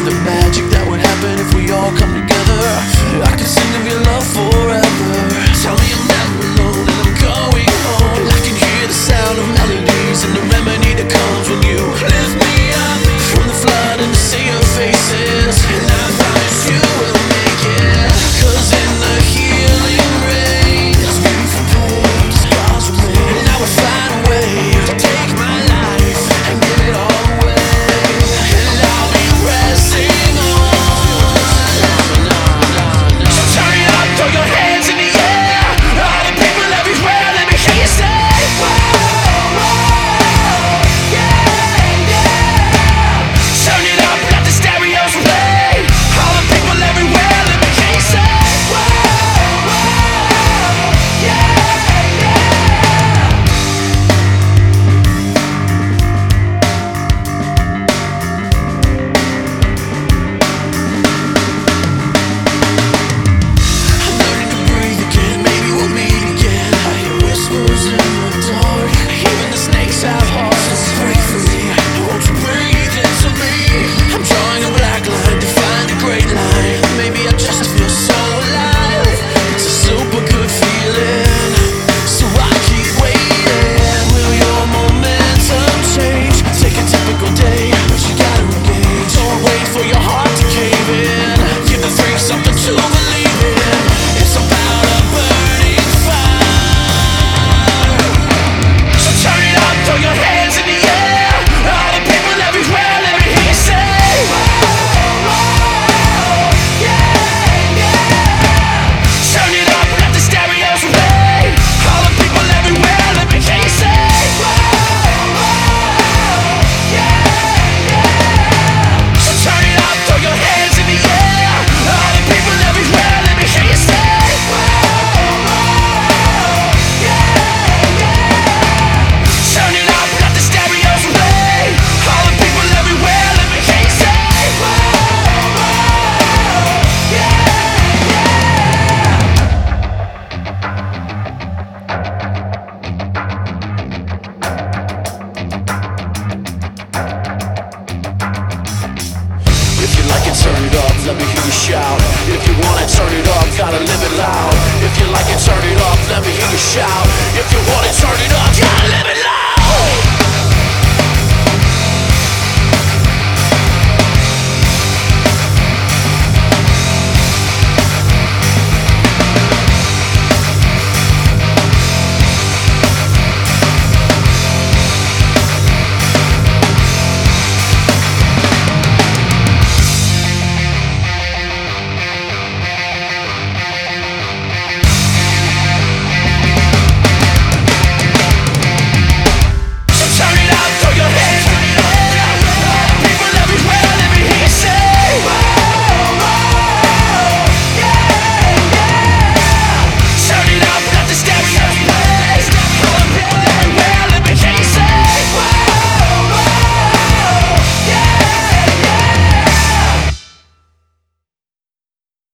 believe the magic that would happen if we all come together. I can sing of your love forever. Tell me I'm never alone and I'm going home. I can hear the sound of melodies and the remedy that comes when you lift me up from the flood and the sea of faces. And I promise you will make it. 'Cause in the healing rain, there's beautiful pain, scars remain. And I will find a way to take my life and give it all away. And I'll be pressing on. So turn it up, throw your hands in the air. All the people everywhere, let me hear you say, whoa, whoa, yeah, yeah. Turn it up, let the stereos play. All the people everywhere, let me hear you say, whoa, whoa, yeah, yeah. I'm learning to breathe again, maybe we'll meet again. I hear whispers in the dark, even the snakes have hearts. Break free, won't you breathe into me? I'm drawing a black line to find a great line. Maybe I just feel so alive. It's a super good feeling, so I keep waiting. Will your momentum change? Take a typical day, but you gotta engage. Don't wait for your heart to cave in. Give the three something to believe in. It's about a burning fire. So turn it up, throw your hands in the air. All the people everywhere, let me hear you say, whoa, whoa, yeah, yeah. Turn it up, let the stereos play. All the people everywhere, let me hear you say, whoa, whoa, yeah, yeah. So turn it up, throw your hands in the air. All the people everywhere, let me hear you say, whoa, whoa, yeah, yeah. Turn it up, let the stereos play. All the people everywhere, let me hear you say, whoa, whoa, yeah, If you like it, turn it up, let me hear you shout. If you want it, turn it up, gotta live it loud. If you like it, turn it up, let me hear you shout. If you want it, turn it up, yeah.